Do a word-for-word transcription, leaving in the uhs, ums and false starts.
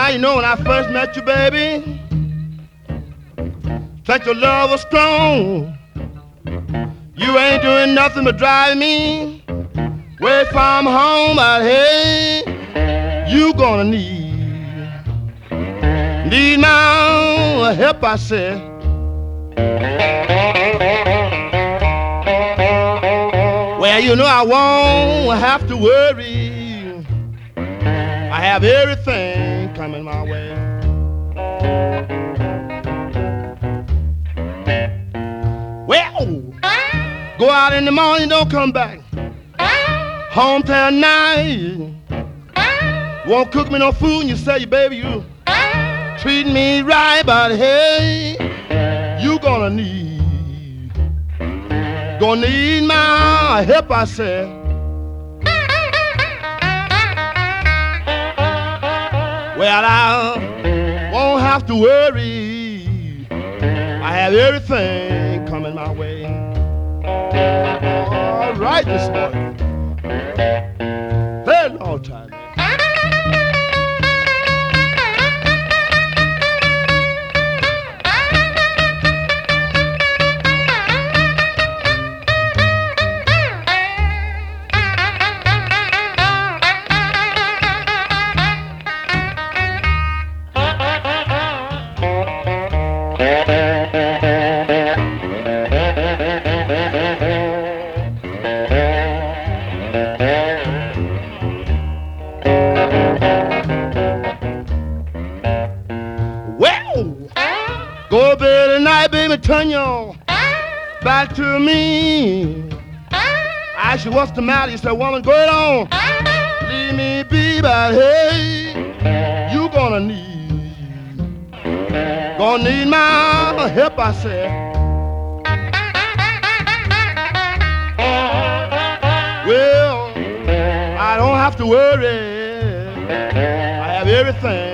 Now you know when I first met you, baby, that your love was strong. You ain't doing nothing but driving me away from home, but hey, you gonna need, need my help, I said. Well, you know I won't have to worry. I have everything coming my way. Well, go out in the morning, don't come back home till night. Won't cook me no food, and you say, baby, you treat me right, but hey, you gonna need, gonna need my help, I said. Well, I won't have to worry. I have everything coming my way. All right, this morning. Very long time. Go to bed tonight, baby, turn your back to me. I asked you what's the matter, you said, woman, go it on, leave me be, but hey, you gonna need, gonna need my help, I said. Well, I don't have to worry, I have everything